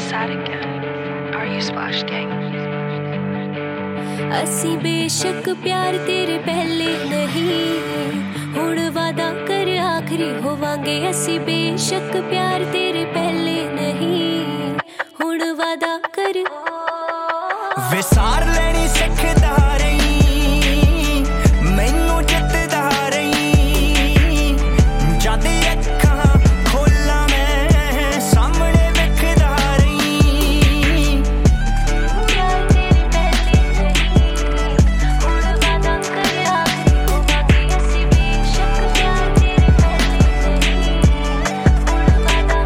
sad again. Are you Splash Gang? असी बेशक प्यार तेरे पहले नहीं, हुण वादा कर आखरी होवांगे। असी बेशक प्यार तेरे पहले नहीं, हुण वादा कर। विसार लेनी सिखदा रही, मैनू जितदा रही, जद अखां खोला मैं सामने विखदा रही। प्यार तेरे पहले नहीं, हुण वादा कर आखरी होवांगे। असी बेशक प्यार तेरे पहले नहीं, हुण वादा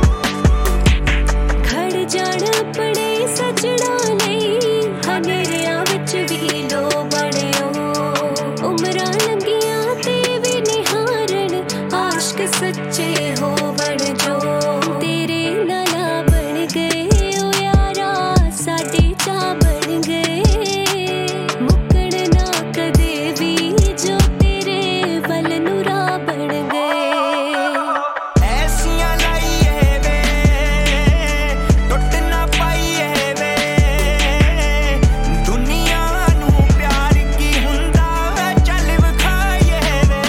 कर। खड़ जाण अपने सजना हनेरियां विच भी लो बणियो, उमरां लंघियां ते भी निहारन आशिक सच्चे होवण जो। तेरे नाला बन गए ओ यारा, साडे चा बन गए, मुक्कण ना कदे भी जो तेरे वल नूरा बन गए। ऐसियां लाइए वे टुट ना पाइए वे, दुनिया नू प्यार की हुंदा वे चल विखाइए वे।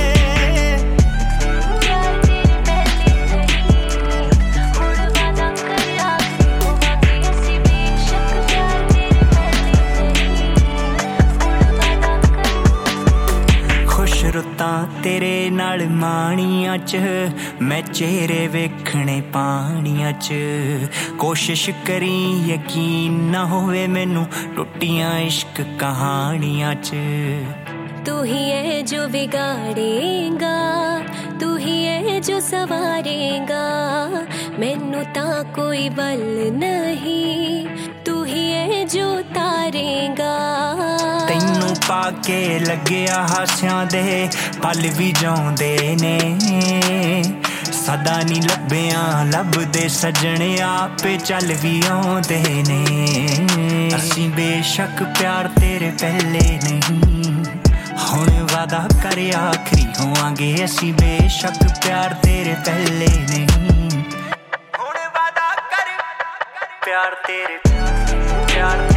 प्यार तेरे पहले नहीं, हुण वादा कर आखरी होवांगे। असी बेशक प्यार तेरे पहले नहीं, हुण वादा कर। खुश रुतां तेरे नाल माणियां च, मैं चेहरे वेखणे पाणियां च। कोशिश करी यकीन ना होवे मैनू टुटियां इश्क कहानियां च। तू ही है जो बिगाड़ेगा, तू ही है जो सवारेगा, मैनू तां कोई बल नहीं, तू ही है जो तारेगा। तैनू पाके लग्गिया हासियां दे पल भी जाउंदे ने, सदा नी लब्बियां लभदे सजने आपे चल भी आउंदे ने। असीं बेशक प्यार तेरे पहले नहीं, हुण वादा कर आखरी होवांगे। असीं बेशक प्यार तेरे पहले नहीं, हुण वादा कर प्यार तेरे